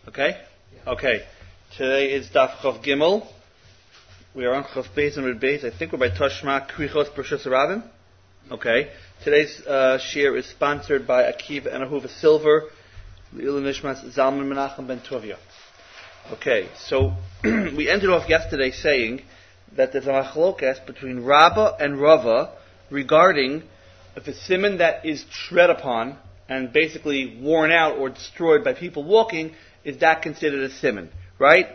Okay? Okay. Today is Daf Chav Gimel. We are on Chav Beis and Red Beis. I think we're by Tashma Krichos Bershus Rabim. Okay. Today's shir is sponsored by Akiva and Ahuva Silver, Le'ilui Nishmas Zalman Menachem Ben Tovia. Okay, so we ended off yesterday saying that there's a machlokas between Rabbah and Rava regarding if a siman that is tread upon and basically worn out or destroyed by people walking, is that considered a siman, right?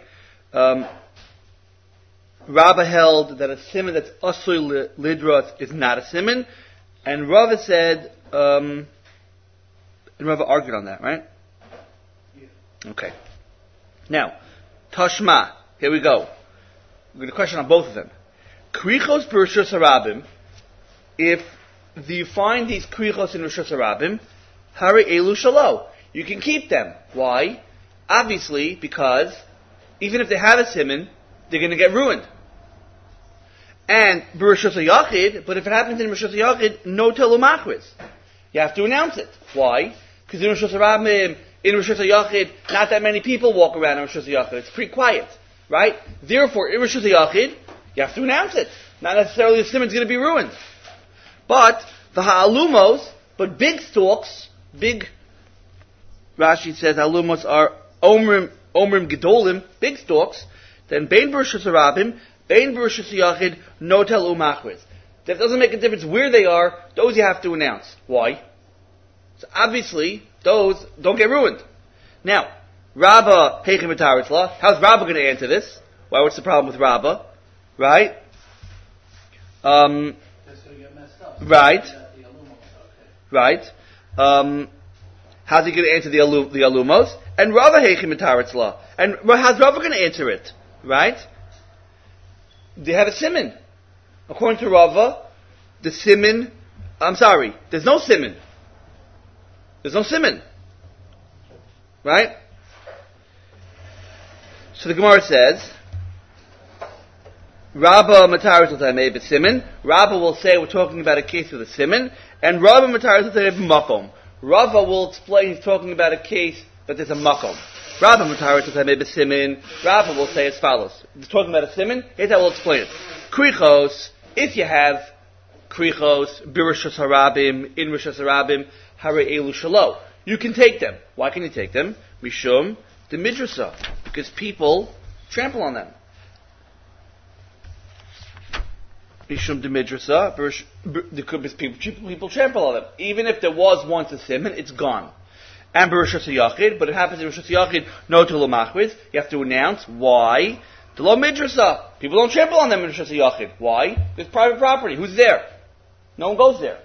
Rabbah held that a siman that's asur lidras is not a siman, and Rava said, and Rava argued on that, right? Yeah. Okay. Now, Tashma, here we go. We're going to question on both of them. Krichos b'Rishus Harabim, if you find these krichos in Rishus Harabim, Hari Elu Shalo, you can keep them. Why? Obviously, because even if they have a siman, they're going to get ruined. And b'Rishus HaYachid, but if it happens in Rishus HaYachid, no telu machriz. You have to announce it. Why? Because in Rishus Harabim, in Rishus HaYachid, not that many people walk around in Rishus HaYachid. It's pretty quiet, right? Therefore, in Rishus HaYachid, you have to announce it. Not necessarily the siman's going to be ruined. But the ha'alumos, but big stalks, big, Rashi says ha'alumos are omrim gedolim, big stalks, then bein b'Rishus Harabim, bein b'Rishus HaYachid, no telu machriz. That doesn't make a difference where they are, those you have to announce. Why? So obviously, those don't get ruined. Now, Rabbah, Heichim B'Taritzla, how's Rabbah going to answer this? Why, what's the problem with Rabbah? Right? Right. Right. How's he going to answer the alumos? And Rabbah, Heichim B'Taritzla. And how's Rabbah going to answer it? Right? They have a siman. According to Rabbah, the siman, there's no siman. There's no siman. Right? So the Gemara says, Rabbah Mataris L'Tamei B'Siman. Rabbah will say we're talking about a case with a siman, and Rabbah Mataris L'Tamei B'Makom. Rabbah will explain he's talking about a case that there's a makom. Rabbah Mataris L'Tamei B'Siman. Rabbah will say as follows. He's talking about a siman, here's how we'll explain it. Krichos, if you have Krichos, B'Rishus Harabim, in Rishus Harabim, Hare Elu Shalo. You can take them. Why can you take them? Mishum the midrasa, because people trample on them. Mishum the midrasa, because people trample on them. Even if there was once a siman, it's gone. And b'Rishus HaYachid, but it happens in Rishus HaYachid, no telu machriz. You have to announce why. The law midrasa. People don't trample on them in Rishus HaYachid. Why? It's private property. Who's there? No one goes there.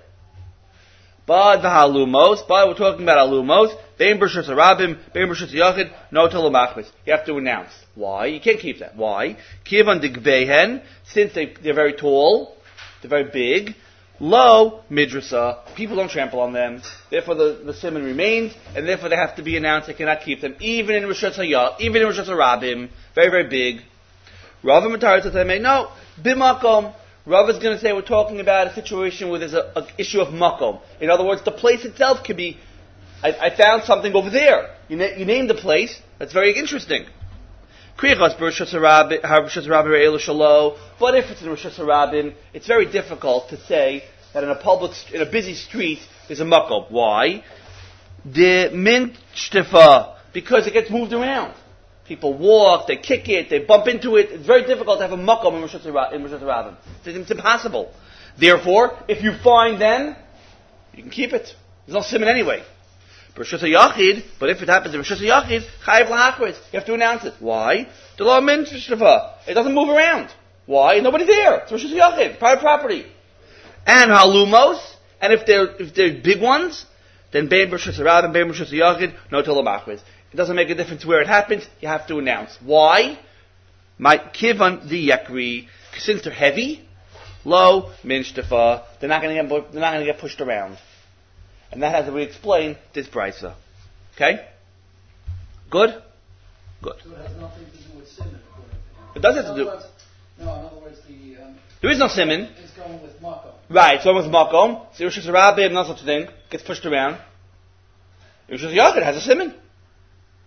But the halumos, but we're talking about halumos, bein b'Rishus Harabim, bein b'Rishus HaYachid, no telu machriz. You have to announce. Why? You can't keep that. Why? Kivan digbehen, since they're very tall, they're very big, low midrasa, people don't trample on them, therefore the siman remains, and therefore they have to be announced, they cannot keep them, even in Rishus HaYachid, even in Rishus Harabim, very, very big. Rava Mataris L'Tamei, no, b'makom. Rav is going to say we're talking about a situation where there's an issue of makom. In other words, the place itself could be, I found something over there. You named the place. That's very interesting. Krichos b'Rishus Harabim Elu Shalo. But if it's in Rishus Harabim, it's very difficult to say that in a busy street, there's a makom. Why? The mint shtifa, because it gets moved around. People walk, they kick it, they bump into it. It's very difficult to have a makom in Rishus Harabim. It's impossible. Therefore, if you find them, you can keep it. There's no siman anyway. Rishus HaYachid, but if it happens in Rishus HaYachid, chayiv lahakriz. You have to announce it. Why? The law minshtafa. It doesn't move around. Why? Nobody's there. It's Rishus HaYachid, private property. And halumos, and if they're big ones, then bein b'Rishus Harabim, bein b'Rishus HaYachid, no telu machriz. It doesn't make a difference where it happens. You have to announce. Why? My kivan the yakri, since they're heavy, low minshtafa, they're not going to get pushed around, and that has to be explained this brisa. Okay? Good. So it has nothing to do with siman. It does have to do. No, in other words, there is no siman. It's going with makom. Right. It's going with makom. So Rishus Harabim, not such a thing, gets pushed around. Rishus HaYachid has a siman.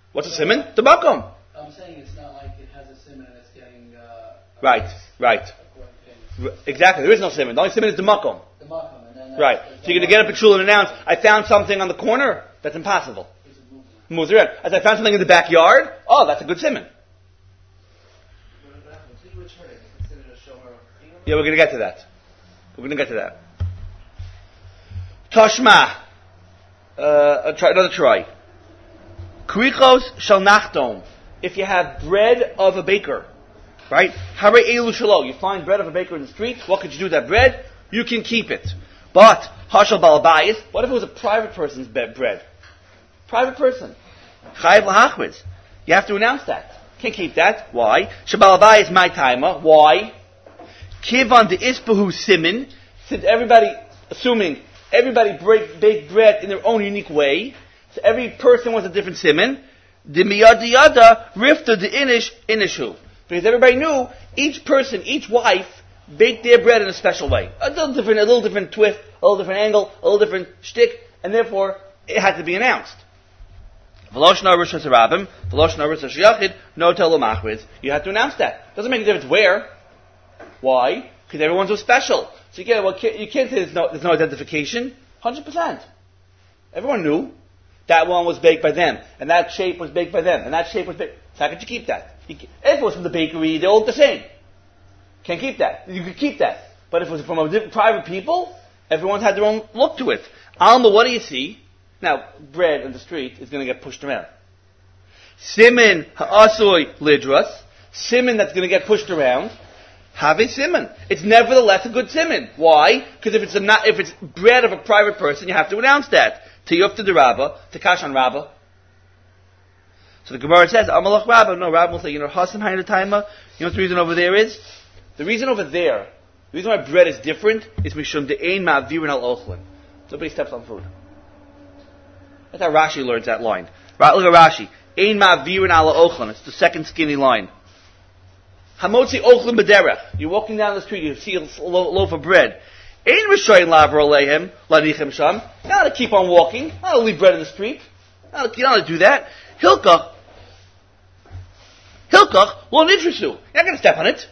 What's a simon? The makom. I'm saying it's not like it has a simon and it's getting... Right. Exactly, there is no simon. The only simon is the makom. The makom, and then... Right. So you're going to get up at shul and announce, I found something on the corner? That's impossible. Moves around. As I found something in the backyard? Oh, that's a good simon. Yeah, we're going to get to that. Toshma. Another try. Krichos shel nachdom. If you have bread of a baker, right? Hare elu shelo. You find bread of a baker in the street. What could you do with that bread? You can keep it. But hashal balabayis. What if it was a private person's bread? Private person. Chayiv lahachriz. You have to announce that. Can't keep that. Why? Shabalabayis my timer. Why? Kivan de ispahu simin. Since assuming everybody bake bread in their own unique way, so every person wants a different simin. The miyada yada rifta de inishu. Because everybody knew each wife baked their bread in a special way. A little different twist, a little different angle, a little different shtick, and therefore it had to be announced. You have to announce that. Doesn't make a difference where. Why? Because everyone's so special. So you can't say there's no identification. 100%. Everyone knew that one was baked by them, and that shape was baked by them, and that shape was baked. So how could you keep that? If it was from the bakery, they all look the same. Can't keep that. You could keep that. But if it was from private people, everyone had their own look to it. Alma, what do you see? Now, bread in the street is going to get pushed around. Simin ha'asoi lidras. Simin that's going to get pushed around. Have a simin. It's nevertheless a good simin. Why? Because if it's bread of a private person, you have to announce that. Tiyufta de Rabba, Takash on Rabba. So the Gemara says, Amalach Rabba. No, Rabba will say, Hasim Haina Taima. You know what the reason over there is? The reason over there, the reason why bread is different is Mishum De'ein Ma'avirin al Ochlin. Nobody steps on food. That's how Rashi learns that line. Right, look at Rashi. Ein Ma'avirin al Ochlin. It's the second skinny line. Hamotzi Ochlin B'derech. You're walking down the street, you see a loaf of bread. Ein Rishoyin Laver Aleihim, Lanichem Sham. You're not to keep on walking. You're not to leave bread in the street. You're not to do that. Hilkach, won't interest you. You're not going to step on it.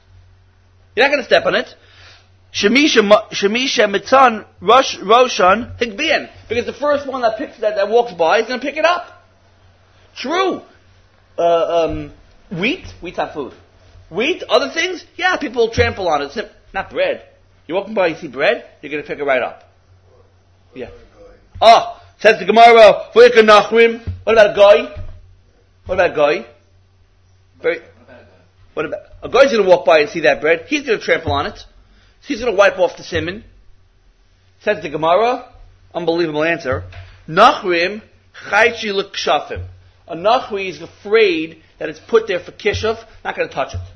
Shemisha Mitzan Roshan Higbian. Because the first one that walks by is going to pick it up. True. Wheat's not food. Wheat, other things, yeah, people will trample on it. Not bread. You're walking by, you see bread, you're going to pick it right up. Yeah. Says the Gemara, what about a guy? A guy's going to walk by and see that bread. He's going to trample on it. He's going to wipe off the siman. Says the Gemara, unbelievable answer. Nachrim chaychi l'kshafim. A nachri is afraid that it's put there for kishuv, not going to touch it.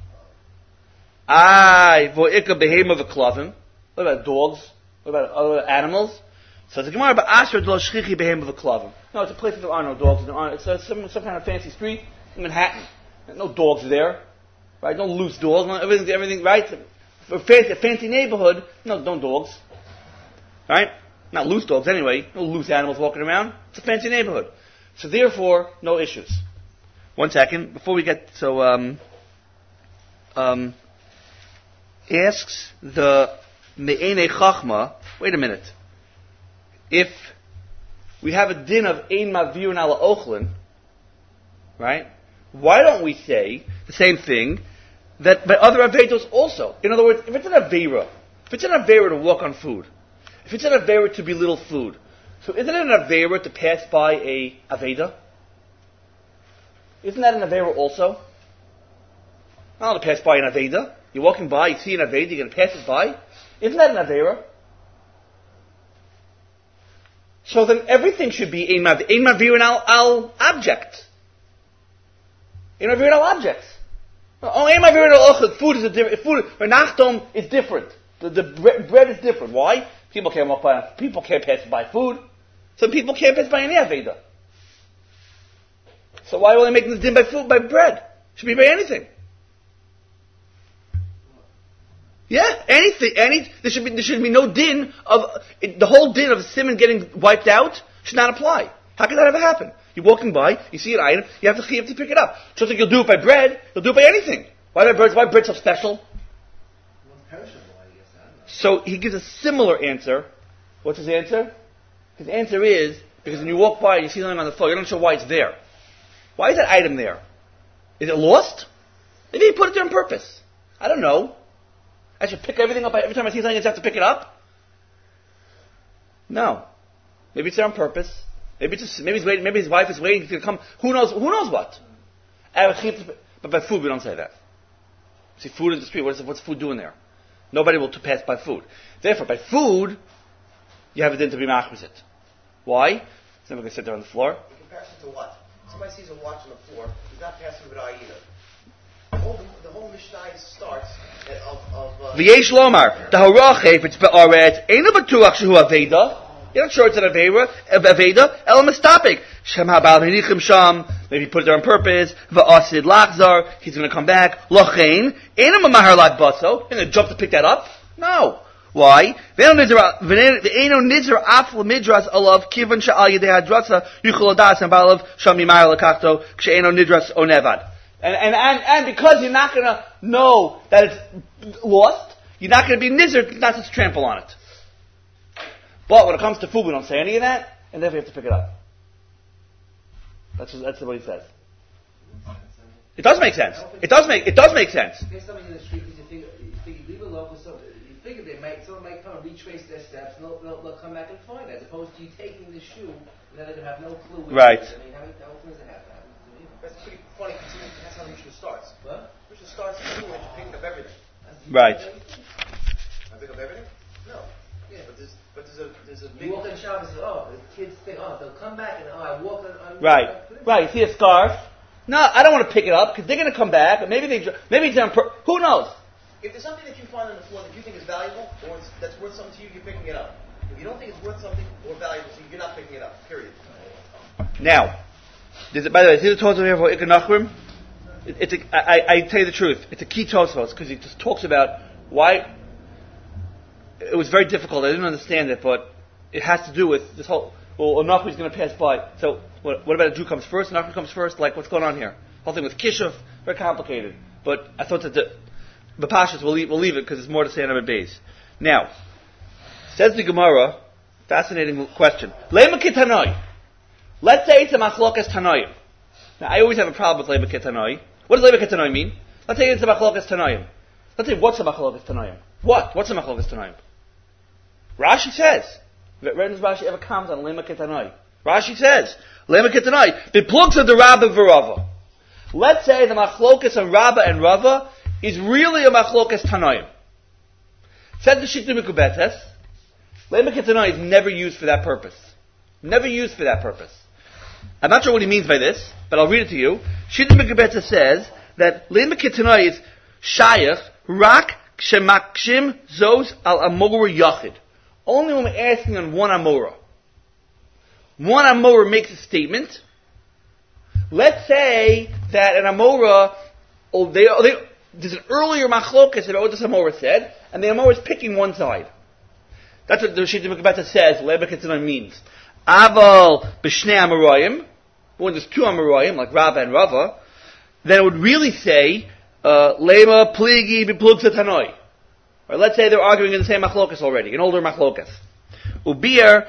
Vo'ika behema v'klavim. What about dogs? What about other animals? So the Gemara, but asher lo shchichi behema v'klavim. No, it's a place where there are no dogs. It's some kind of fancy street in Manhattan. No dogs there. Right? No loose dogs. Everything, right? For a fancy neighborhood, no dogs. Right? Not loose dogs anyway. No loose animals walking around. It's a fancy neighborhood. So therefore, no issues. One second. Before we get, asks the Me'ene Chachma, wait a minute. If we have a din of Ein Ma'virin ala Ochlin, right? Why don't we say the same thing that by other Avedos also? In other words, if it's an Avera to walk on food, if it's an Avera to belittle food, so isn't it an Avera to pass by a Aveda? Isn't that an Avera also? Not to pass by an Aveda. You're walking by, you see an Aveda, you're going to pass it by? Isn't that an Avera? So then everything should be Ein Ma'virin al object. Ein Ma'virin al objects. Ein Ma'virin al ochel. Food is a different. Food for nachdom is different. The bread is different. Why? People can't walk by. People can't pass by food. Some people can't pass by any Aveda. So why will they make this din by food, by bread? It should be by anything. Yeah, anything. There should be no din of the whole din of Simon getting wiped out should not apply. How could that ever happen? You're walking by, you see an item, you have to pick it up. Just like you'll do it by bread, you'll do it by anything. Why bread so special? So he gives a similar answer. What's his answer? His answer is, because when you walk by and you see something on the floor, you're not sure why it's there. Why is that item there? Is it lost? Maybe he put it there on purpose. I don't know. I should pick everything up. Every time I see something, I just have to pick it up? No. Maybe it's there on purpose. Maybe he's waiting. Maybe his wife is waiting to come. Who knows what? But by food, we don't say that. See, food in the street. What's food doing there? Nobody will pass by food. Therefore, by food, you have a din to be machmir. Why? It's never going to sit there on the floor. In comparison to what? Somebody sees a watch on the floor. He's not passing with eye either. The whole Mishnah starts V'yesh lomar the harache if it's be'aretz einu b'tuach shehu aveda. You're not sure it's an aveda. El mistapik shem habal menichim sham. Maybe he put it there on purpose. V'asid lachzar. He's going to come back. Lochein einu mamahar lat baso. You're going to jump to pick that up? No. Why? V'einu nizar af l'midras alav kivan she'al yedei hadrasa yuchol adas and balav sham yimar lakachto kshe'einu nidras onevad. And because you're not going to know that it's lost, you're not going to be nizzard not to trample on it. But when it comes to food, we don't say any of that, and therefore you have to pick it up. That's what he says. It does make sense. It does make sense. There's somebody in the street who's you leave a local, so you figure someone might come and retrace their steps, and they'll come back and find it, as opposed to you taking the shoe, and then they're going to have no clue. Right. I mean, how often does it happen? That's pretty funny considering that's how the Mishnah starts. What? Mishnah starts with you and picking up everything. Right. I pick up everything? No. Yeah, but there's a big... You walk in the shop and say, the kids think, they'll come back and, I walk on... Right. You see a scarf? No, I don't want to pick it up because they're going to come back. Maybe it's on who knows? If there's something that you find on the floor that you think is valuable or that's worth something to you, you're picking it up. If you don't think it's worth something or valuable to you, you're not picking it up. Period. Now, by the way, see the Tosafos here for Ikar Nachrim? I tell you the truth, it's a key Tosafos because he just talks about why it was very difficult. I didn't understand it, but it has to do with this whole. Well, Nachri is going to pass by. So, what about a Jew comes first? Nachri comes first. Like, what's going on here? The whole thing with Kishuf, very complicated. But I thought that the Pashas we'll leave it because it's more to say on Amid Beis. Now, says the Gemara, fascinating question. Lema Kitanoi. Let's say it's a machlokas tanoim. Now, I always have a problem with lema ketanoi. What does lema ketanoi mean? Let's say it's a machlokas tanoim. Let's say what's a machlokas tanoim? What's a machlokas tanoim? Rashi says. When does Rashi ever comment on lema ketanoi? Rashi says lema ketanoi. The plugs of the Rabba v'Rava. Let's say the machlokas of Rabba and Rava is really a machlokas tanoim. Said the Shita Mikubetes. Lema ketanoi is never used for that purpose. Never used for that purpose. I'm not sure what he means by this, but I'll read it to you. Shita Mekubetza says that Lema Ketanoi is Shayach Rak Shemakshim Zos Al Amora Yachid. Only when we're asking on one Amora. One Amora makes a statement. Let's say that an Amora, there's an earlier machlokas about what this Amora said, and the Amora is picking one side. That's what the Shita Mekubetza says Lema Ketanoi means. Aval b'shnei Amoraim, when there's two Amoraim, like Rabba and Rava, then it would really say, Lema pligi b'plugsa tanoi. Or let's say they're arguing in the same machlokas already, an older machlokas. Ubir,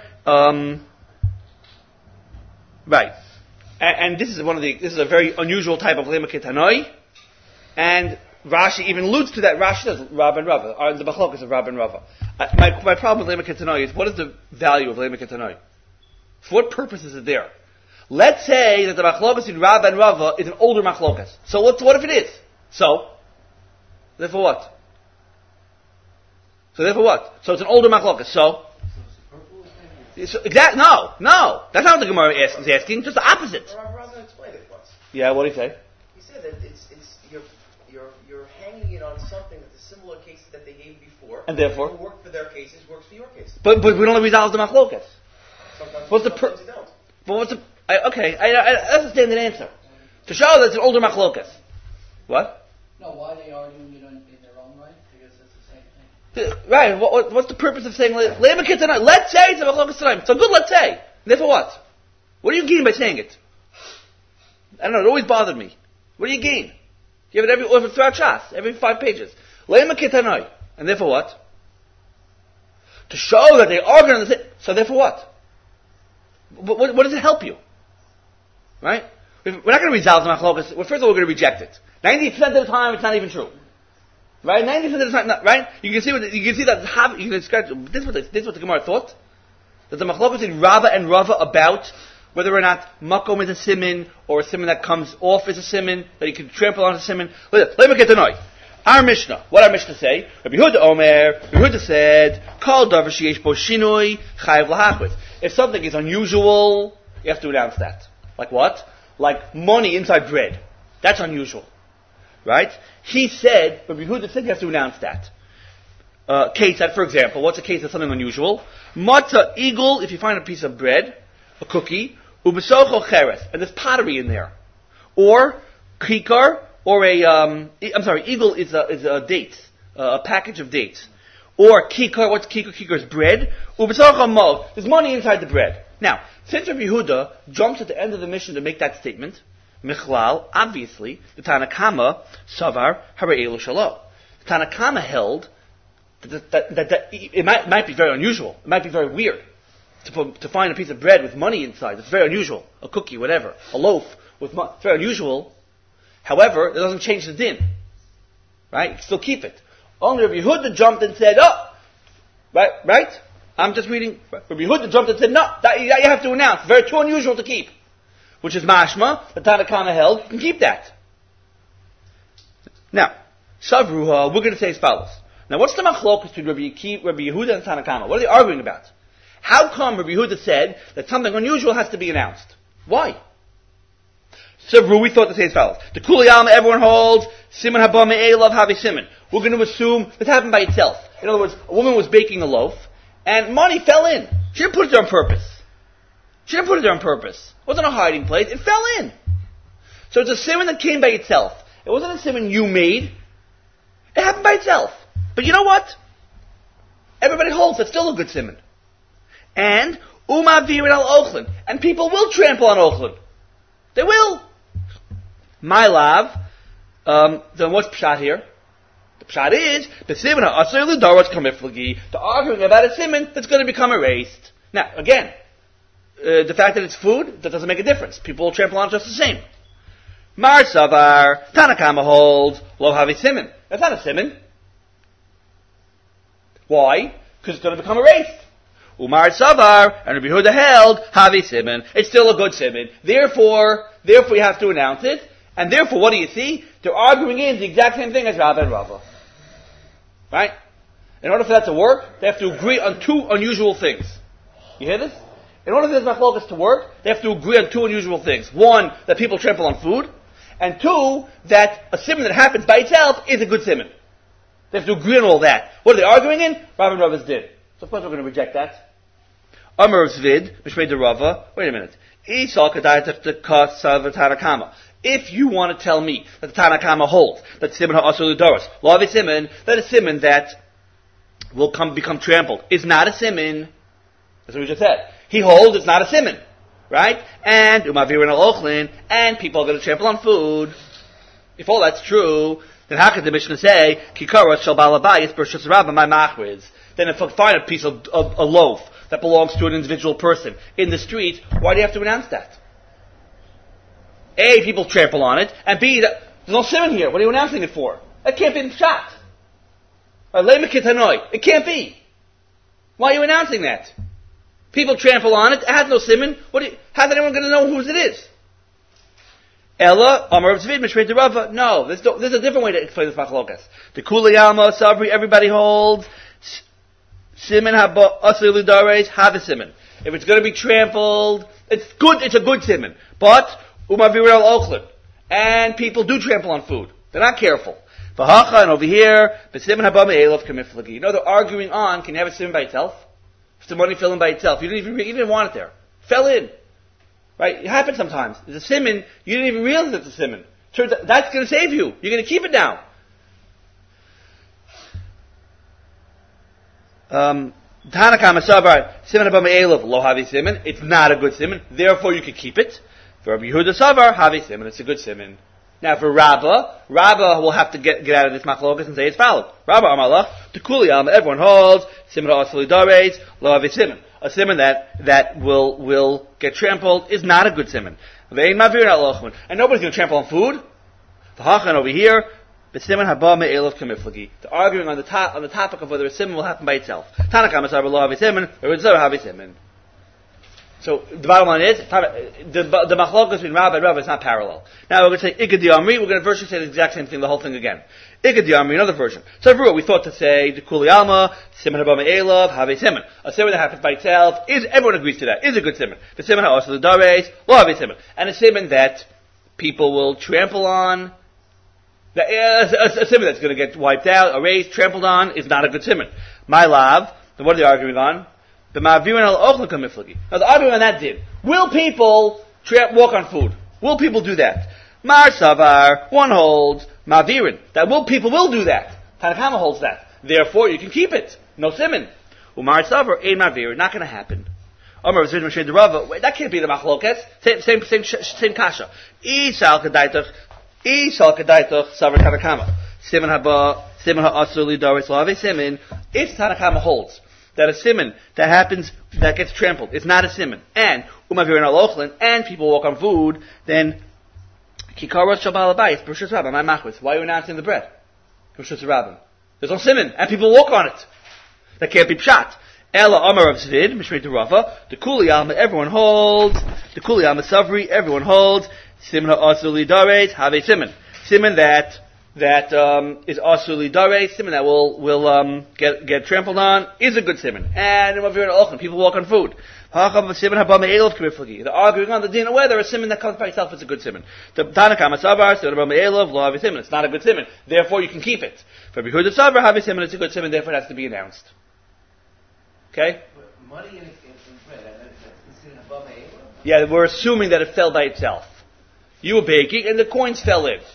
right. And this is this is a very unusual type of Lema ketanoi, and Rashi even alludes to that. Rashi does Rabba and Rava, or the machlokas of Rabba and Rava. My problem with Lema ketanoi is, what is the value of Lema ketanoi? For what purpose is it there? Let's say that the machlokas in Rabba and Rava is an older machlokas. So what if it is? So therefore what? So it's an older machlokas. So exactly. No. That's not what the Gemara is asking. Just the opposite. Rav explained it once. Yeah, what did he say? He said that you're hanging it on something that the similar cases that they gave before, and therefore what worked for their cases works for your case. But we don't resolve the machlokas. Sometimes you don't. But what's the? That's a standard answer. To show that it's an older machlokas. What? No, why they arguing it in their own right? Because it's the same thing. Right. What's the purpose of saying lema ketanoi? Let's say it's a machlokas tanoim. So good. Let's say. Therefore what? What are you getting by saying it? I don't know, it always bothered me. What do you gain? You have it throughout Shas, every 5 pages. Lema Ketanoi. And therefore what? To show that they are going to say, so therefore what? What does it help you? Right? We're not going to resolve the machlokas. Well, first of all, we're going to reject it. 90% of the time, it's not even true. Right? 90% of the time, right? You can see that. You can describe this. Is what the Gemara thought. That the machlokas in Rabba and Rava about whether or not makom is a simin or a simin that comes off is a simin that you can trample on a simin. Let me get to know. Our Mishnah. What our Mishnah say? Rabbi Yehuda Omer. Rabbi Yehuda said, "Kol davar sheyesh bo shinui chayav lahachrit." If something is unusual, you have to announce that. Like what? Like money inside bread. That's unusual. Right? He said, Rabbi Yehuda said you have to announce that. Case that, for example, what's a case of something unusual? Matzah eagle, if you find a piece of bread, a cookie, ubesocho cheres, and there's pottery in there. Or kikar, or eagle is a date, a package of dates. Or kikar, what's kikar? Kikar is bread. Ubesocho mo, there's money inside the bread. Now, since Rabbi Yehuda jumps at the end of the mission to make that statement, Michlal, obviously, the Tanakama, Savar, Hara'elu Shalo. The Tanakama held that it might be very unusual. It might be very weird to find a piece of bread with money inside. It's very unusual. A cookie, whatever. A loaf with money. It's very unusual. However, it doesn't change the din. Right? You can still keep it. Only Rabbi Yehuda jumped and said, right? I'm just reading. Rabbi Yehuda jumped and said, no, that you have to announce. Very too unusual to keep. Which is mashma, the Tanakama held, you can keep that. Now, Savruha, we're going to say as follows. Now, what's the machlokas between Rabbi Yehuda and Tanakama? What are they arguing about? How come Rabbi Yehuda said that something unusual has to be announced? Why? Savru, we thought to say as follows. The Kuliyama, everyone holds, Siman haba me'elav havi siman. We're going to assume this happened by itself. In other words, a woman was baking a loaf, and money fell in. She didn't put it there on purpose. It wasn't a hiding place. It fell in. So it's a siman that came by itself. It wasn't a siman you made. It happened by itself. But you know what? Everybody holds it's still a good siman. And umavir al ochlin. And people will trample on ochlin. They will. My love. Then what's pshat here? The pshat is the siman ha'asir l'daros kamiflagi. They're arguing about a siman that's going to become erased. Now, again, the fact that it's food, that doesn't make a difference. People will trample on it just the same. Mar Savar, Tanakama holds, Lo Havi Siman. That's not a Siman. Why? Because it's going to become erased. Umar Savar, and Rabbi Yehuda held, Havi Siman. It's still a good Siman. Therefore you have to announce it. And therefore, what do you see? They're arguing in the exact same thing as Rav and Rava. Right? In order for that to work, they have to agree on 2 unusual things. You hear this? In order for this machlokas to work, they have to agree on 2 unusual things. 1, that people trample on food, and 2, that a siman that happens by itself is a good siman. They have to agree on all that. What are they arguing in? Rav and Rava's did. So of course we're going to reject that. Amar Zvid, Mishmei de Rava. Wait a minute. If you want to tell me that the Tanakama holds that siman ha'asur l'doros, lo havi siman, that a siman that will become trampled is not a siman. That's what we just said. He holds it's not a siman, right? And umavirin al ochlin, and people are going to trample on food. If all that's true, then how could the Mishnah say kikaros shel balabayis b'rshus rabba my machriz? Then if I find a piece of a loaf that belongs to an individual person in the street, why do you have to announce that? A, people trample on it, and B, there's no siman here. What are you announcing it for? That can't be the pshat. It can't be. Why are you announcing that? People trample on it. It has no siman. How's anyone going to know whose it is? Ella, Amar Zvid, Mishmei de Rava. No, there's a different way to explain this machlokas. The Kuliyama, Sabri, everybody holds. Siman haba asir l'dares, have a siman. If it's going to be trampled, it's good. It's a good siman. But umavir al ochlin, and people do trample on food. They're not careful. V'hacha, and over here, b'siman haba me'elav kamiflagi. You know they're arguing on. Can you have a siman by itself? If the money fell in by itself, you didn't want it there. Fell in. Right? It happens sometimes. There's a siman, you didn't even realize it's a siman. Turns out that's going to save you. You're going to keep it now. Tanakama Savar, siman haba me'elav lo havi siman. It's not a good siman. Therefore you can keep it. For Rabbi Yehuda Savar, have a simon. It's a good simon. Now for Rabbah will have to get out of this machlokas and say it's valid. Rabbah Amalach, to Kuliyam, everyone holds, simon ha'asli dares, lo have a simon. A simon that will get trampled is not a good simon. And nobody's going to trample on food. The hachan over here, the simon haba me'elav kamiflagi. They're arguing on the topic of whether a simon will happen by itself. Tanakam asar lo have a simon, or have a simon. So the bottom line is, the machlokas between Rabbah and Rabbah is not parallel. Now we're going to say Igad Amri, we're going to virtually say the exact same thing, the whole thing again. Igad Amri, another version. So everywhere we thought to say, the Kuli Alma, Simon Haba Me'elav, have a Simon. A Simon that happens by itself, everyone agrees to that, is a good Simon. The Simon HaOsel Dares, lo have a Simon. And a Simon that people will trample on, a Simon that's going to get wiped out, erased, trampled on, is not a good Simon. My love, then what are they arguing on? The Ma'avirin al-Ochel kamiflagi. Now the argument on that did. Will people walk on food? Will people do that? Mar Savar, one holds, Ma'avirin, that people will do that. Tanakama holds that. Therefore, you can keep it. No simon. Umar Savar, ein Ma'avirin, not going to happen. Omar V'zid Moshe Derava, wait, that can't be the machlokas. Same kasha. Isal kadaitach, Savar Tanakama. Simon ha'asur li daris lave simon. If Tanakama holds that a simon that gets trampled is not a simon, and umavirin al-ochlin, and people walk on food, then kikaros shabal abayis, b'rishus rabbim, my machwitz. Why are you announcing the bread? B'rishus rabbim. There's no simon, and people walk on it. That can't be pshat. Ella Amar of Zvid, Mishmei Rafa, the Kuli Alma, everyone holds, the Kuli Alma Savri, everyone holds, simon ha'asur lidares, have a simon. Simon that is asur lidares, simon that will get trampled on, is a good simon. And people walk on food. They're arguing on the din of whether a simon that comes by itself is a good simon. The Tanakama Savar, simon, it's not a good simon. Therefore you can keep it. For Yehuda Savar, have a simon, it's a good simon, therefore it has to be announced. Okay? Money in bread, yeah, we're assuming that it fell by itself. You were baking and the coins fell in.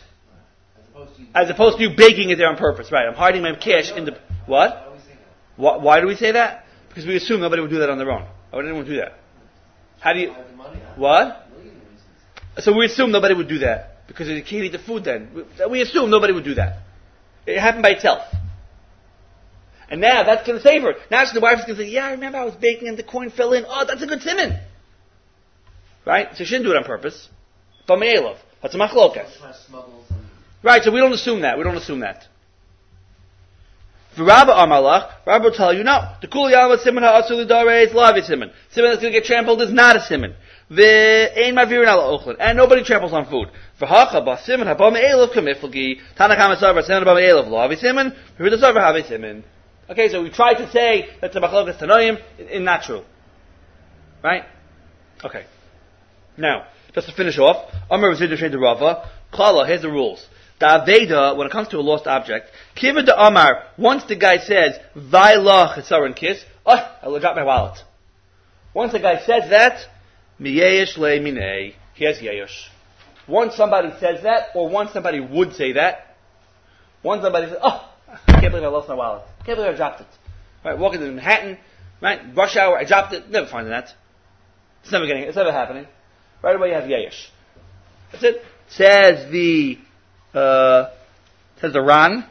As opposed to you baking it there on purpose. Right, I'm hiding my cash in the... What? Why do we say that? Because we assume nobody would do that on their own. Why would anyone do that? How do you... What? So we assume nobody would do that. Because you can't eat the food then. We assume nobody would do that. It happened by itself. And now that's going to save her. Now the wife is going to say, yeah, I remember I was baking and the coin fell in. Oh, that's a good simon. Right? So she didn't do it on purpose. B'me'elav. That's a machlokas. Right, so we don't assume that. For Rabbah Amalach, Rabbah will tell you, no. The Kuli Alma Simon ha'asur lidares, lo have a simon. Simon that's going to get trampled is not a simon. Ve'ein mavirin ala ochlin. And nobody tramples on food. For hacha ba simon haba me'elav kamiflagi. Tanakama Savar, simon haba me'elav, lo have a simon. For the Savar, have a simon. Okay, so we tried to say that's a machlokas tanoim, and not true. Right? Okay. Now, just to finish off, Amar V'zid Moshe Derava, Klala, here's the rules. The Aveda, when it comes to a lost object, Kiva de Amar, once the guy says, Vaila chesaron kiss, I got my wallet. Once the guy says that, Miyesh le minei, he has yesh. Once somebody says that, or once somebody would say that, once somebody says, I can't believe I lost my wallet. I can't believe I dropped it. Right, walking to Manhattan, right, rush hour, I dropped it, never finding that. It's never happening. Right away you have yesh. That's it. Says the Ran,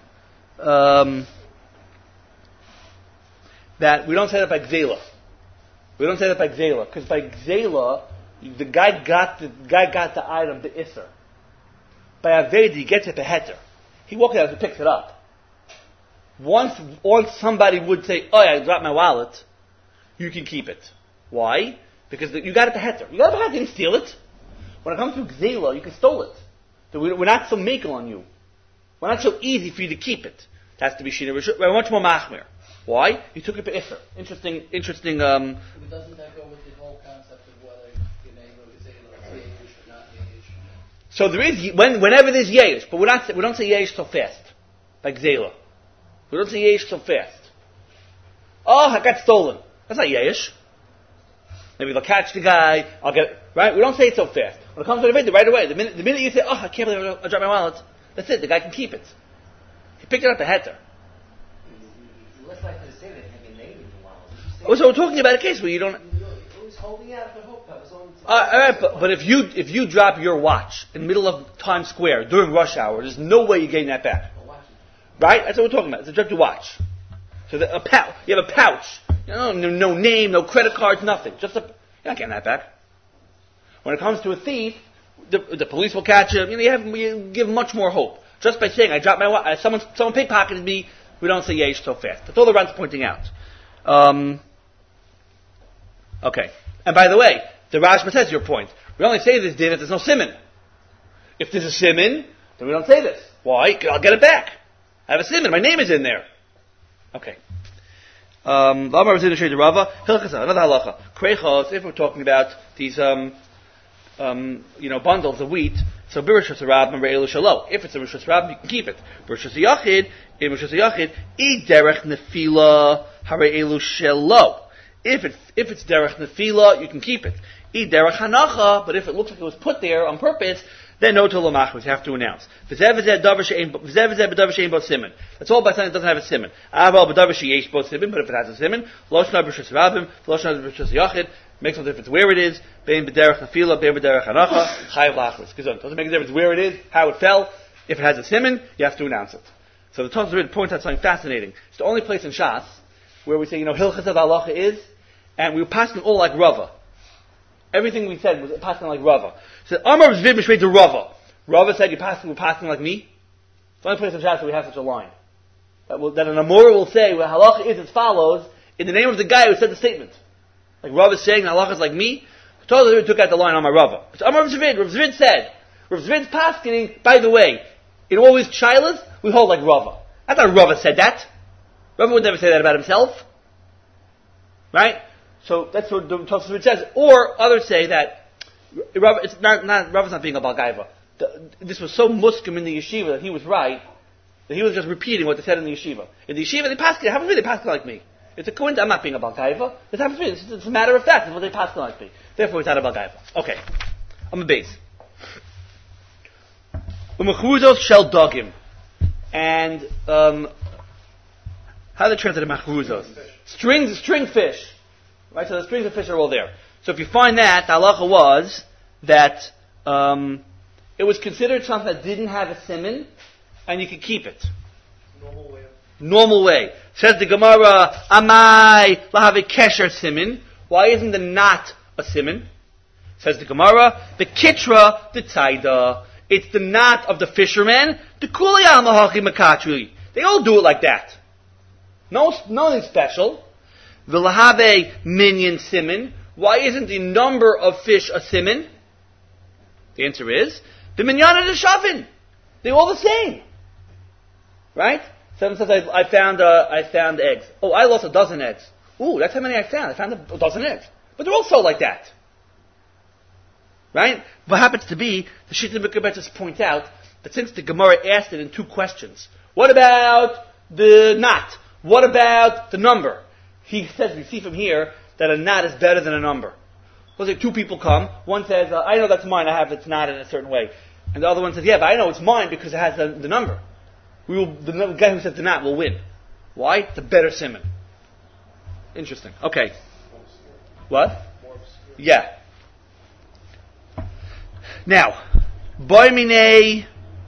that we don't say that by Gzela. We don't say that by Gzela, because by Gzela, the guy got the item, the Isser. By Aveda, he gets it beheter. He walks out and picks it up. Once somebody would say, I dropped my wallet, you can keep it. Why? Because you got it beheter. You got it beheter, you didn't steal it. When it comes to Gzela, you can stole it. So we're not so makel on you. We're not so easy for you to keep it. It has to be Shina Rishut. We're much more machmir. Why? You took it by Isser. Interesting. But doesn't that go with the whole concept of whether your neighbor is Yesh or not Yesh? So there is, whenever there's Yesh, but we don't say Yesh so fast. Like Gzela. We don't say Yesh so fast. I got stolen. That's not Yesh. Maybe they'll catch the guy, I'll get it. Right? We don't say it so fast. When it comes to the video, right away, the minute you say, I can't believe I dropped my wallet, that's it, the guy can keep it. He picked it up a heter. Less likely to say that you have your name in your wallet. So we're talking about a case where you don't... It was holding out the hook. That was on All right, but if you drop your watch in the middle of Times Square during rush hour, there's no way you're getting that back. Right? That's what we're talking about. It's a drop your watch. So you have a pouch. No name, no credit cards, nothing. You're not getting that back. When it comes to a thief, the police will catch him. You give much more hope. Just by saying, I dropped my watch, someone pickpocketed me, we don't say yesh so fast. That's all the Ran's pointing out. Okay. And by the way, the Rashba says your point. We only say this din if there's no siman. If there's a siman, then we don't say this. Why? I'll get it back. I have a siman. My name is in there. Okay. Another halacha. Krechos, if we're talking about these, bundles of wheat, so Birshas Rab and Re'elu Shalo. If it's a Birshas Rab, you can keep it. Birshas Yachid, in Birshas Yachid, I derech nefila hare'elu Shalo. If it's derech nefila, you can keep it. I derech hanacha, but if it looks like it was put there on purpose, then no to lamachus, you have to announce. That's all by saying it doesn't have a siman. But if it has a siman, loshna b'shus rabim, loshna b'shus yachid, makes no difference where it is. Bein b'derech nefila, bein b'derech hanacha, chayav lachus. Doesn't make a difference where it is, how it fell. If it has a siman, you have to announce it. So the Tosafot points out something fascinating. It's the only place in Shas where we say, hilchas of halacha is, and we were passing all like Rava. Everything we said was passing like Rava. So Amar Zvid Mishmei to Rava. Rava said we're passing like me. It's the only place in Shas where we have such a line. That an Amora will say, well, halacha is as follows, in the name of the guy who said the statement. Like Rava is saying, halacha is like me. Totally took out the line Amar Rava. It's Amar Zvid. Rav Zvid said, Rav Zvid's paskening, by the way, in all his chilas, we hold like Rava. I thought Rava said that. Rava would never say that about himself. Right? So that's what the Tosafot says. Or others say that Rava's not being a Balgaiva. This was so muskim in the yeshiva that he was right, that he was just repeating what they said in the yeshiva. In the yeshiva, they pass it. Happens to me, they pass it like me. It's a coincidence. I'm not being a Balgaiva. It happens to me. It's a matter of fact. It's what they pass it like me. Therefore, it's not a Balgaiva. Okay. I'm a base. Umachuzos shel dogim. And, how do they translate machuzos? String fish. Right, so the strings of fish are all there. So if you find that, the halacha was that it was considered something that didn't have a siman, and you could keep it. Normal way. Says the Gemara, Amai lahave kesher siman. Why isn't the knot a siman? Says the Gemara, the kitra the tzaida. It's the knot of the fisherman. The kuliyam lahachi makatri. They all do it like that. Nothing special. V'lahave minyan siman. Why isn't the number of fish a siman? The answer is the minyan is a shavin. They're all the same, right? Someone says I found eggs. Oh, I lost a dozen eggs. Ooh, that's how many I found. I found a dozen eggs, but they're all sold like that, right? What happens to be the Shita B'Kabetz points out that since the Gemara asked it in two questions, what about the knot? What about the number? He says, we see from here, that a knot is better than a number. Let's say two people come. One says, I know that's mine, I have it's knot in a certain way. And the other one says, yeah, but I know it's mine because it has the number. The guy who says the knot will win. Why? It's a better siman. Interesting. Okay. What? Yeah. Now, Boimine,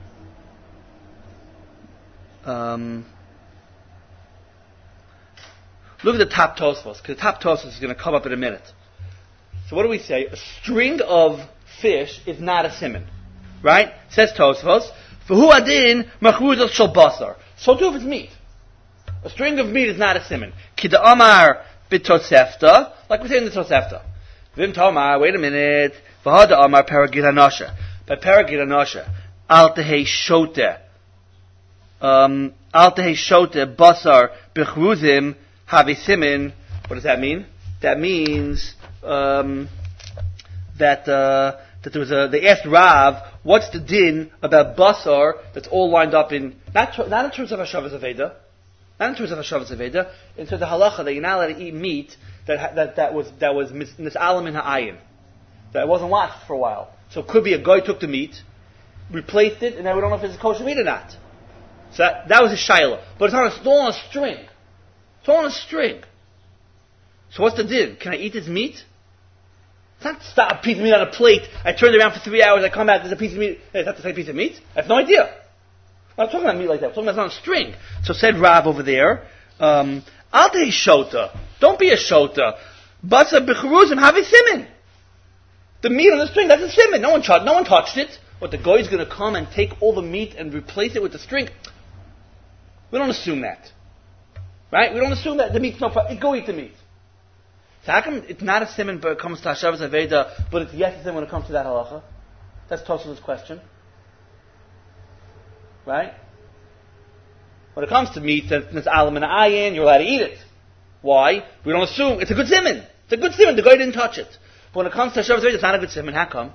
look at the top Tosfos, because the top Tosfos is going to come up in a minute. So what do we say? A string of fish is not a siman. Right? Says Tosfos, V'hu adin machruzos shel basar. So too if it's meat. A string of meat is not a siman. Kida amar b'tosefta, like we say in the Tosefta. Vim tomar, wait a minute. V'hada amar paragid hanasha. By paragid hanasha, al tehei shote. Al tehei shote basar b'chruzim havi siman. What does that mean? That means that there was they asked Rav, what's the din about basar that's all lined up in not in terms of Hashavas Aveda, not in terms of Hashavas Aveda, in terms of halacha that you're not allowed to eat meat that was misalam in ha'ayin, that wasn't washed for a while. So it could be a guy took the meat, replaced it, and now we don't know if it's kosher meat or not. So that was a shaila, but it's still on a string. It's all on a string. So what's the din? Can I eat this meat? It's not stop a piece of meat on a plate. I turned around for 3 hours. I come back. There's a piece of meat. Hey, is that the same piece of meat? I have no idea. I'm not talking about meat like that. I'm talking about it's on a string. So said Rav over there, Al tehi shota. Don't be a shota. Basa b'cheruzim have a simin. The meat on the string, that's a simin. No one touched it. What, the guy is going to come and take all the meat and replace it with the string? We don't assume that. Right? We don't assume that the meat's no problem. Go eat the meat. So how come it's not a siman when it comes to Hashavas Aveda, but it's yes a siman when it comes to that halacha? That's Tosafos' question. Right? When it comes to meat, it's alam and ayin, you're allowed to eat it. Why? We don't assume. It's a good siman. It's a good siman. The guy didn't touch it. But when it comes to Hashavas Aveda, it's not a good siman. How come?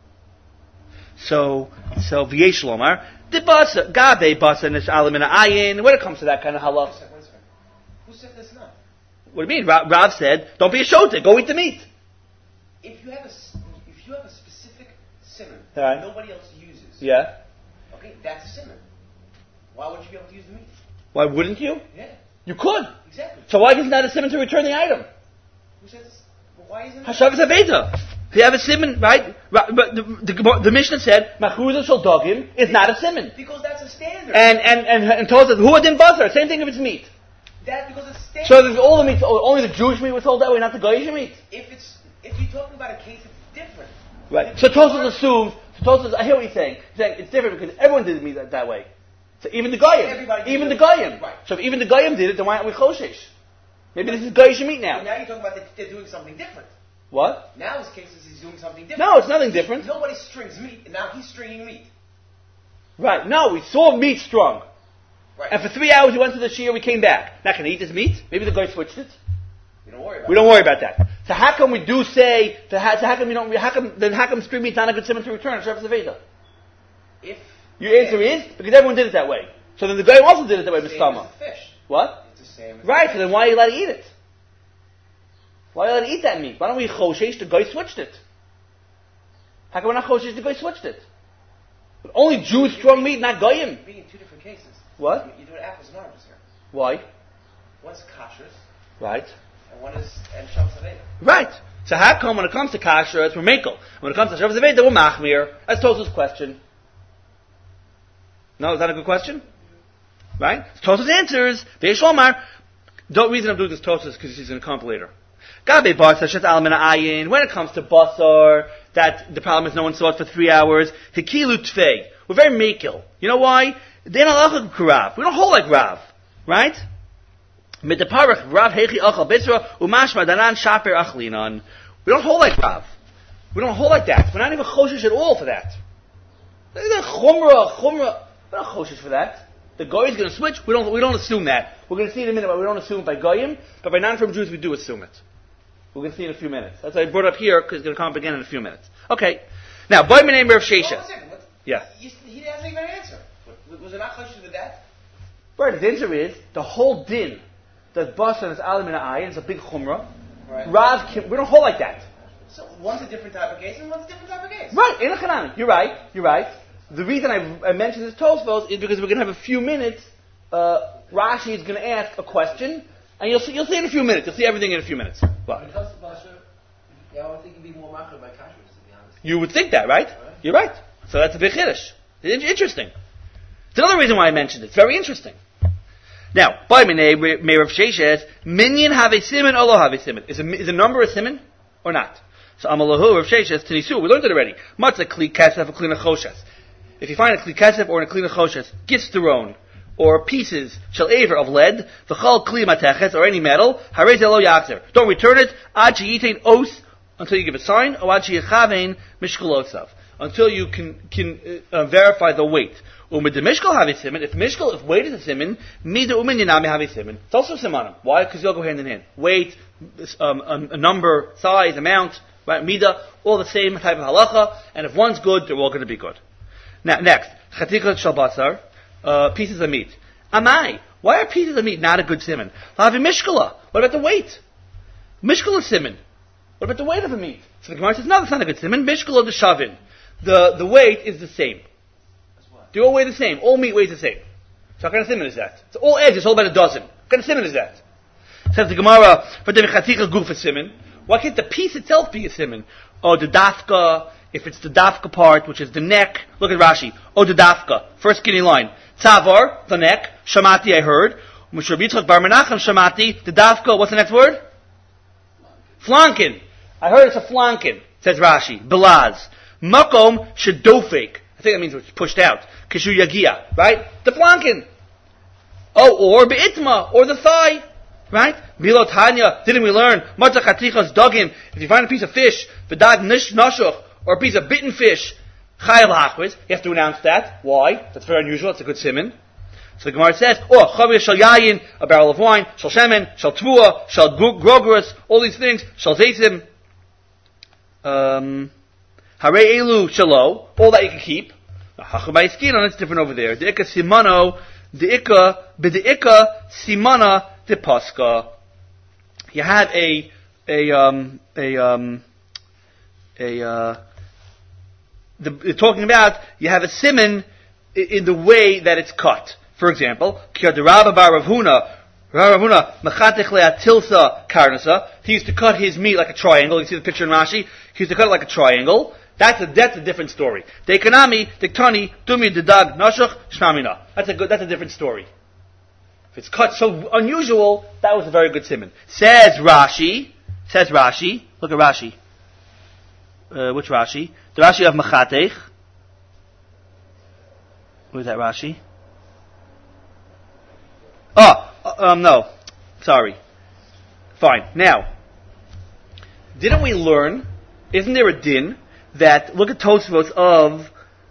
So v'yesh lomar, the basa, gabe basa nish alam and ayin, when it comes to that kind of halacha. Who said this not? What do you mean? Rav said, don't be a shota, go eat the meat. If you have a specific simon Right. that nobody else uses, Yeah. okay, that's a simon. Why would you be able to use the meat? Why wouldn't you? Yeah, You could. exactly. So why isn't that a simon to return the item? Who says? Well, why isn't it? Hashavas Aveda. If you have a simon, right? But the Mishnah said, Machruza shel dogim is not a simon. Because that's a standard. And told us, who didn't buzzer? Same thing if it's meat. That because it's standard. So there's all the meat, only the Jewish meat was sold that way, not the Goyish meat. If you're talking about a case, it's different. Right. So Tosfos assumes. I hear what you're saying. He's saying it's different because everyone did meat that way. So even the Goyim. Even the Goyim. Right. So if even the Goyim did it, then why aren't we Choshesh? Maybe this is Goyish meat Now now. you're talking about that they're doing something different. What? Now his case is he's doing something different. No, it's nothing different. Nobody strings meat, and now he's stringing meat. Right. No, we saw meat strung. Right. And for 3 hours we went to the Shia, we came back. Not going to eat this meat? Maybe the guy switched it. We don't worry about We don't worry about that. So how come we do say, how come string meat's not a good simon to return? Hashavas Aveda. If Your answer is, because everyone did it that way. So then the guy also did it that way, it's the same as Mistama. the fish. What? It's the same as Right, the so then why are you allowed to eat it? Why are you allowed to eat that meat? Why don't we choshesh, the guy switched it? How come we're not choshesh, the guy switched it? But only Jews strong meat, not goyim. You're being in two different cases. What? You're doing apples and oranges here. Why? One's kashrus, Right. and one is Shabbos Aveda. Right. So how come when it comes to kasher, it's Mekel? When it comes to Shabbos Aveda, we're machmir? That's Tosafos' question. No, is that a good question? Right? Tosafos answers, V'yesh lomar, the reason I'm doing this Tosafos is because he's going to come up later. Gabe basar shet al min ayin. When it comes to basar, that the problem is no one saw it for 3 hours. Hikilu tfei. We're very mekel. You know why? They don't Rav. We don't hold like Rav, right? Midaparach Rav hechi achal bitzra umashma danan shaper achlinan. We don't hold like Rav. We don't hold like that. We're not even choshesh at all for that. Chumrah. We're not choshesh for that. The goy is going to switch. We don't assume that. We're going to see in a minute, but we don't assume it by goyim. But by non-from Jews, we do assume it. We're going to see in a few minutes. That's why I brought it up here because it's going to come up again in a few minutes. Okay. Now, boy, my name is Sheshes. Hold on a second. Yeah. He hasn't even answered. Was it not choshesh with that? Right. The answer is the whole din that basar is alim and ayin is a big chumrah. Right. Rav, we don't hold like that. So one's a different type of case, and one's a different type of case. Right. In a Chanaan. You're right. The reason I mentioned this Tosfos is because we're going to have a few minutes. Rashi is going to ask a question, and you'll see in a few minutes. You'll see everything in a few minutes. What? When it comes to Basher, I would think it'd be more machar by kashrus, to be honest. You would think that, right? You're right. So that's a big chiddush. It's interesting. It's another reason why I mentioned it. It's very interesting. Now, by Minei Rav Sheshes, minyan have a siman, Allah have a siman. Is a number a siman or not? So Amalahu Rav Sheshes Tenisu. We learned it already. Matzah kli kesef a klina choshes. If you find a kli kesef or a klina choshes, gifts theron, or pieces shel aver of lead, v'chal kli mateches or any metal, harei lo yakzer. Don't return it ad sheyitain os until you give a sign, or ad sheyichavein mishkalosav until you can verify the weight. Umid the mishkal have a siman. If weight is a siman, mida umin yanami have a siman. It's also simanim. Why? Because they'll go hand in hand. Weight, a number, size, amount, right? Mida, all the same type of halacha. And if one's good, they're all going to be good. Now, next, chatikot shel basar, pieces of meat. Amai, why are pieces of meat not a good siman? Lavi mishkala. What about the weight? Mishkala siman. What about the weight of the meat? So the Gemara says, no, that's not a good siman. Mishkala deshavin. The weight is the same. They all weigh the same. All meat weighs the same. So what kind of siman is that? All eggs, it's all about a dozen. What kind of siman is that? Says the Gemara, but the chatikah guf siman. Why can't the piece itself be a siman? Oh, the dafka, if it's the dafka part, which is the neck, look at Rashi. Oh, the dafka, first skinny line. Tzavar, the neck, shamati, I heard. Mishra Yitzchak bar Menachem shamati, the dafka, what's the next word? Flankin. I heard it's a flankin, says Rashi. Belaz. Makom shedofek. I think that means it's pushed out. Kishu yagia, right? The flankin. Oh, or be'itma, or the thigh. Right? Bilo Tanya, didn't we learn? Matzah chatichas dogim. If you find a piece of fish, v'dag nashuch, or a piece of bitten fish, chayav hachriz, you have to announce that. Why? That's very unusual. It's a good siman. So the Gemara says, oh, chavir shal yayin, a barrel of wine, shal shemen, shal tvua, shal grogros, all these things, shal zeitzim, hare elu shalo, all that you can keep. Hachabayiskin, it's different over there. The ikka simano, the ikka simana, the pascha. You have they're talking about you have a siman in the way that it's cut. For example, he used to cut his meat like a triangle. You see the picture in Rashi? He used to cut it like a triangle. That's a different story. Dekanami, diktani, dumi, dedag, nashach, shnamina. That's a different story. If it's cut so unusual, that was a very good siman. Says Rashi, look at Rashi. Which Rashi? The Rashi of Machatech. Where's that Rashi? No. Sorry. Fine. Now, didn't we learn, isn't there a din, that, look at Tosfos of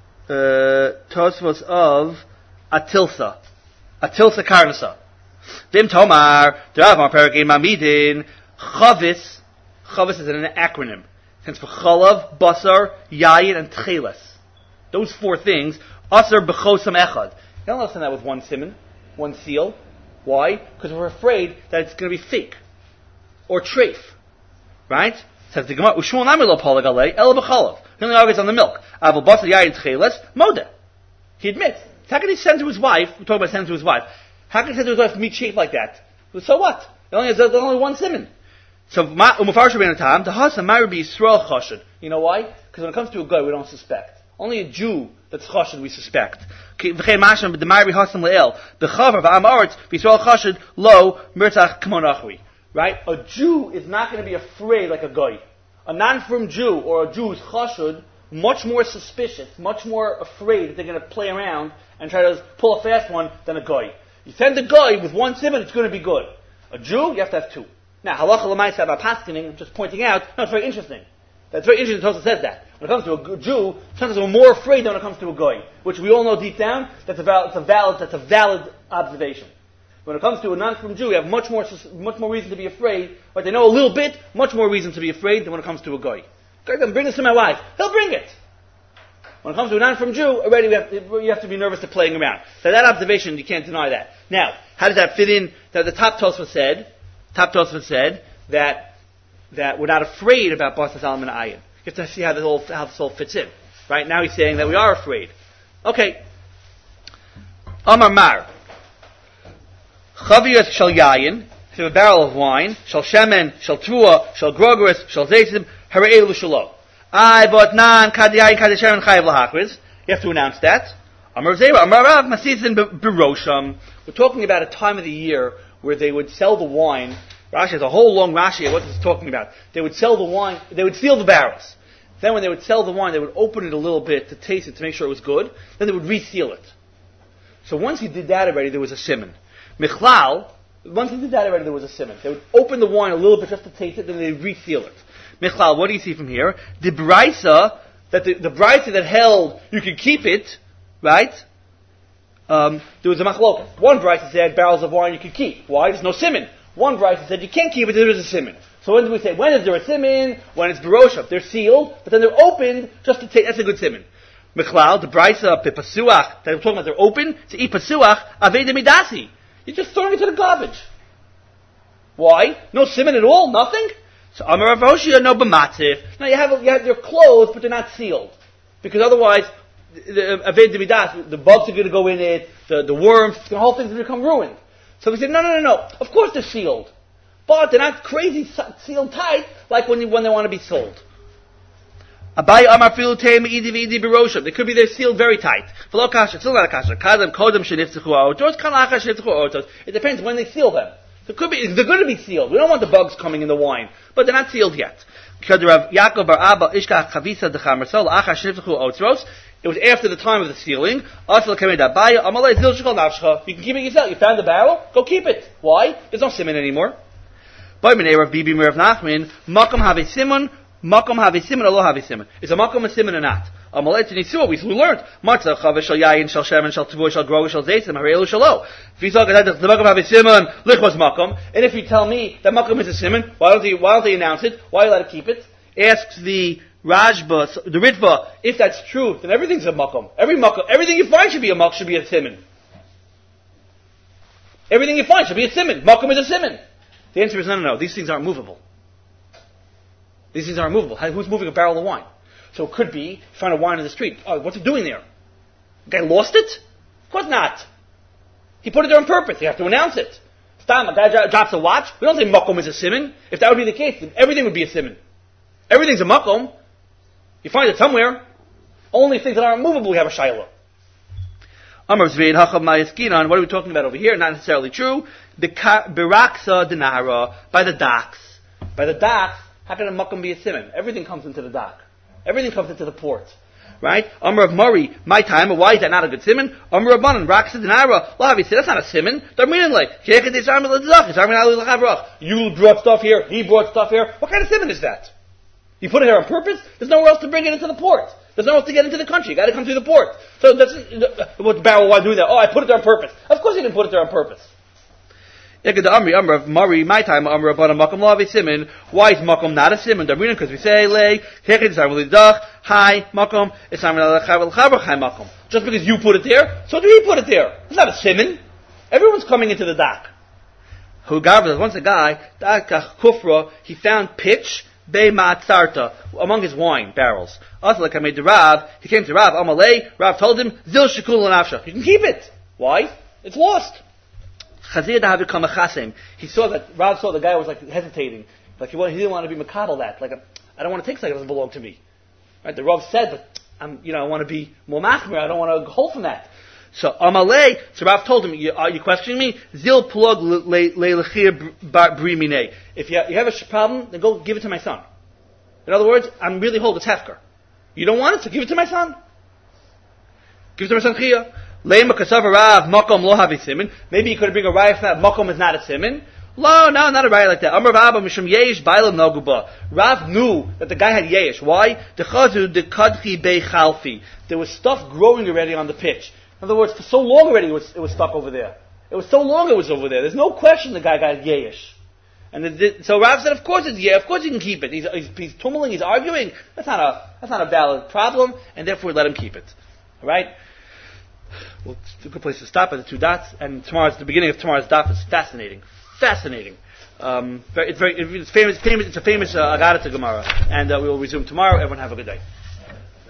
Atilsa Karnasa. Vim Tomar, Dravmar Peragim Mamidin, Chavis is an acronym. It stands for Chalav, Basar, Yayin, and Tcheles. Those four things, Asar B'chosam Echad. You don't understand that with one siman, one seal. Why? Because we're afraid that it's going to be fake. Or treif. Right? Says the Gemara, Ushmol Nami Lo Palag Alei, El B'chalav. He only argues on the milk. Aval Basar, Yayin, Tcheles, Moda. He admits. How can he send to his wife? We're talking about sending to his wife. How can he send to his wife meat shaped like that? So what? There's only one siman. So Umafar Shabbeinu Tam, the Hasan Ma'ir Yisrael Chashad. You know why? Because when it comes to a guy, we don't suspect. Only a Jew that's Chashad we suspect. V'chein Masham the Ma'ir Hasan Le'el the Chavar v'Am Aretz Yisrael Chashad Lo Mirtzach K'mon Achri. Right? A Jew is not going to be afraid like a guy. A non-from Jew or a Jew's Chashad, much more suspicious, much more afraid that they're going to play around and try to pull a fast one than a guy. You send a guy with one siman, it's going to be good. A Jew, you have to have two. Now, halacha l'maisa about paskining, I'm just pointing out, no, it's very interesting. That's very interesting, Tosfos says that. When it comes to a Jew, sometimes we're more afraid than when it comes to a guy, which we all know deep down, that's a valid observation. When it comes to a non-from Jew, we have much more reason to be afraid, but they know a little bit, much more reason to be afraid than when it comes to a guy. Bring this to my wife. He'll bring it. When it comes to a non-from Jew, already you have to be nervous to playing around. So that observation, you can't deny that. Now, how does that fit in? That the top Tosfos said that we're not afraid about Basar Zalim and Ayin. You have to see how this all fits in. Right? Now he's saying that we are afraid. Okay. Amar Mar. Chaviyas shal yayin, if you have a barrel of wine, shal shemen, shal tvua, shal grogris, shal zeitzim, harei l'shalo. I bought nan kadiyayin kadishem chayav lahakriz. You have to announce that. Amar Zera, Amar Rav, Masizin Berosham. We're talking about a time of the year where they would sell the wine. Rashi has a whole long Rashi of what this is talking about. They would sell the wine, they would seal the barrels. Then when they would sell the wine, they would open it a little bit to taste it, to make sure it was good. Then they would reseal it. So once he did that already, there was a siman. Michlal, once he did that already, there was a siman. They would open the wine a little bit just to taste it, then they'd reseal it. Michlal, what do you see from here? The Braisa, that the Braisa that held you could keep it, right? There was a machlokas. One Braisa said barrels of wine you could keep. Why? There's no siman. One Braisa said you can't keep it, there is a siman. So when do we say, when is there a siman? When it's Beroshav. They're sealed, but then they're opened just to take, that's a good siman. Michlal, the Braisa, Pipasuach, that we're talking about, they're open, to eat Pasuach, Aveda Midasi. You're just throwing it to the garbage. Why? No siman at all? Nothing? So Amar Rav Hoshia, no b'matzif. Now you have your clothes, but they're not sealed. Because otherwise, Aveda Midas, the bugs are going to go in it, the worms, the whole thing's going to become ruined. So we said, no. Of course they're sealed. but they're not crazy sealed tight like when they want to be sold. Abai Amar Filu Teim Idi V'Idi B'Roshim. They could be they're sealed very tight. V'lo kasha, still not a kasha. Kadam Kodem Shenifzechu Ha'otos, Kan Achar Shenifzechu Ha'otos. It depends when they seal them. It could be, they're going to be sealed. We don't want the bugs coming in the wine, but they're not sealed yet. It was after the time of the sealing. You can keep it yourself. You found the barrel, go keep it. Why? There's no simon anymore. Makom have simon or lo have simon. Is a makom a simon or not? We learned. If you talk about the makom have a simon, lichwas makom, and if you tell me that makom is a simon, why don't they announce it? Why let it keep it? Asks the Rajba, the Ritva, if that's true, then everything's a makom. Everything you find should be a simon. Everything you find should be a simon. Makom is a simon. The answer is no. These things aren't movable. These things aren't movable. Who's moving a barrel of wine? So it could be, you find a wine in the street. Oh, what's it doing there? The guy lost it? Of course not. He put it there on purpose. You have to announce it. Stam, a guy drops a watch. We don't say makom is a simon. If that would be the case, then everything would be a simon. Everything's a makom. You find it somewhere. Only things that aren't movable, we have a shayla. Amar Zveid Hacham Mayaskinan. What are we talking about over here? Not necessarily true. Biraksa Dinara, by the docks. By the docks, how can a makom be a simon? Everything comes into the dock. Everything comes into the port. Right? Amr of Murray, my time, why is that not a good simon? Amr of Manan, Raksa Dinara, Lavi said, that's not a simon. You brought stuff here, he brought stuff here. What kind of simon is that? You put it here on purpose? There's nowhere else to bring it into the port. There's nowhere else to get into the country. You got to come through the port. So that's what the barrel why do that? Oh, I put it there on purpose. Of course he didn't put it there on purpose. Amr of Murray, my time, Amr of Makom Lavi Simon. Why is Makom not a simon? Because we say lay, hi Makom, it's hi Makom. Just because you put it there, so do he put it there. It's not a simon. Everyone's coming into the dock. Once a guy, Kufra, he found pitch Matzarta among his wine barrels. He came to Rav, Amalei, Rav told him, Zil Shekul L'Nafsha. You can keep it. Why? It's lost. He saw that, Rav saw the guy was like hesitating. Like he didn't want to be makabel that. Like, I don't want to take something that doesn't belong to me. Right? The Rav said, but I want to be more machmir, I don't want to hold from that. So Amalei, so Rav told him, are you questioning me? Zil plug le'lechir brimine. If you have a problem, then go give it to my son. In other words, I'm really hold it's hefker. You don't want it, so give it to my son. Give it to my son Chia. Leima kasava Rav makom lo havi simin. Maybe you could bring a raya from that makom is not a simin. No, not a raya like that. Amar Rabba mishum yesh bailam naguba. Rav knew that the guy had yesh. Why? The chazu the kadchi bei chalfi. There was stuff growing already on the pitch. In other words, for so long already it was stuck over there. It was so long it was over there. There's no question the guy got yesh. And so Rav said, of course it's yeah, of course you can keep it. He's tummeling, he's arguing. That's not a valid problem, and therefore let him keep it. All right. Well, it's a good place to stop at the two dots. And the beginning of tomorrow's daf is fascinating. It's famous. It's a famous Agarata Gemara, and we will resume tomorrow. Everyone have a good day.